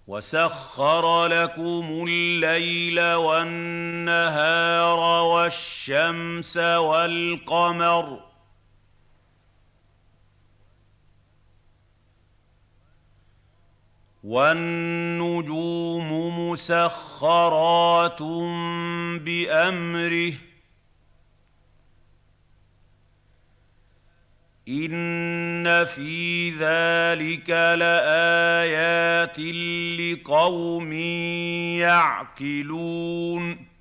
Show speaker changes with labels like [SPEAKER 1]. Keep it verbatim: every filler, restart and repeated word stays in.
[SPEAKER 1] وَسَخَّرَ لَكُمُ اللَّيْلَ وَالنَّهَارَ وَالشَّمْسَ وَالْقَمَرَ ۖ وَالنُّجُومُ مُسَخَّرَاتٌ بِأَمْرِهِ ۗ إِنَّ فِي ذَٰلِكَ لَآيَاتٍ لِّقَوْمٍ يَعْقِلُونَ